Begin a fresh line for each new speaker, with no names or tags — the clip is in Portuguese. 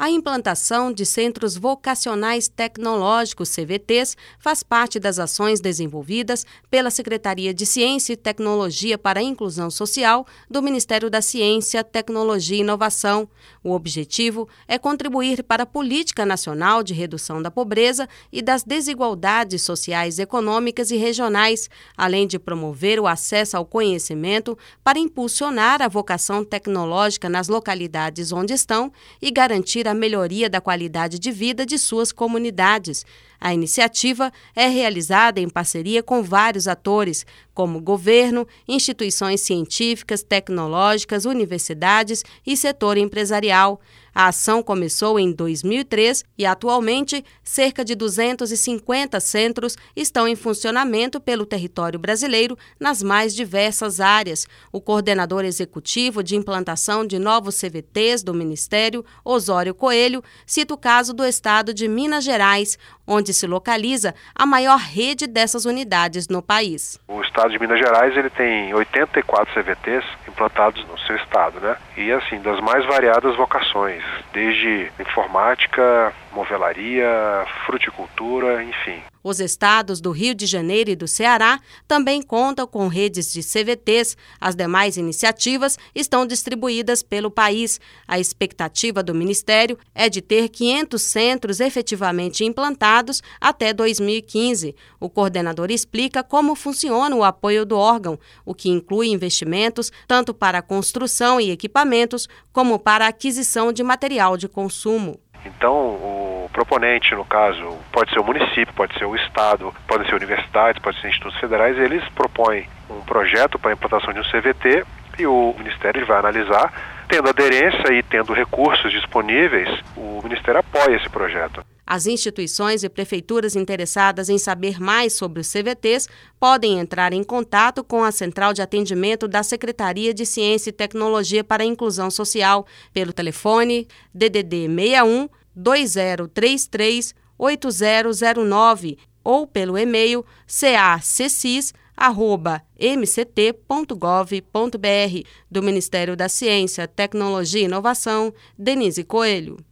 A implantação de Centros Vocacionais Tecnológicos, CVTs, faz parte das ações desenvolvidas pela Secretaria de Ciência e Tecnologia para a Inclusão Social do Ministério da Ciência, Tecnologia e Inovação. O objetivo é contribuir para a Política Nacional de Redução da Pobreza e das Desigualdades Sociais, Econômicas e Regionais, além de promover o acesso ao conhecimento para impulsionar a vocação tecnológica nas localidades onde estão e garantir a melhoria da qualidade de vida de suas comunidades. A iniciativa é realizada em parceria com vários atores, como governo, instituições científicas, tecnológicas, universidades e setor empresarial. A ação começou em 2003 e, atualmente, cerca de 250 centros estão em funcionamento pelo território brasileiro nas mais diversas áreas. O coordenador executivo de implantação de novos CVTs do Ministério, Osório Coelho, cita o caso do estado de Minas Gerais, onde se localiza a maior rede dessas unidades no país.
O estado de Minas Gerais ele tem 84 CVTs implantados no seu estado, né? E assim, das mais variadas vocações, desde informática, movelaria, fruticultura, enfim.
Os estados do Rio de Janeiro e do Ceará também contam com redes de CVTs. As demais iniciativas estão distribuídas pelo país. A expectativa do Ministério é de ter 500 centros efetivamente implantados até 2015. O coordenador explica como funciona o apoio do órgão, o que inclui investimentos tanto para a construção e equipamentos como para a aquisição de material de consumo.
Então, o proponente, no caso, pode ser o município, pode ser o estado, podem ser universidades, pode ser institutos federais, eles propõem um projeto para a implantação de um CVT e o Ministério vai analisar. Tendo aderência e tendo recursos disponíveis, o Ministério apoia esse projeto.
As instituições e prefeituras interessadas em saber mais sobre os CVTs podem entrar em contato com a Central de Atendimento da Secretaria de Ciência e Tecnologia para a Inclusão Social pelo telefone DDD 61 2033 8009 ou pelo e-mail cacecis@mct.gov.br. Do Ministério da Ciência, Tecnologia e Inovação, Denise Coelho.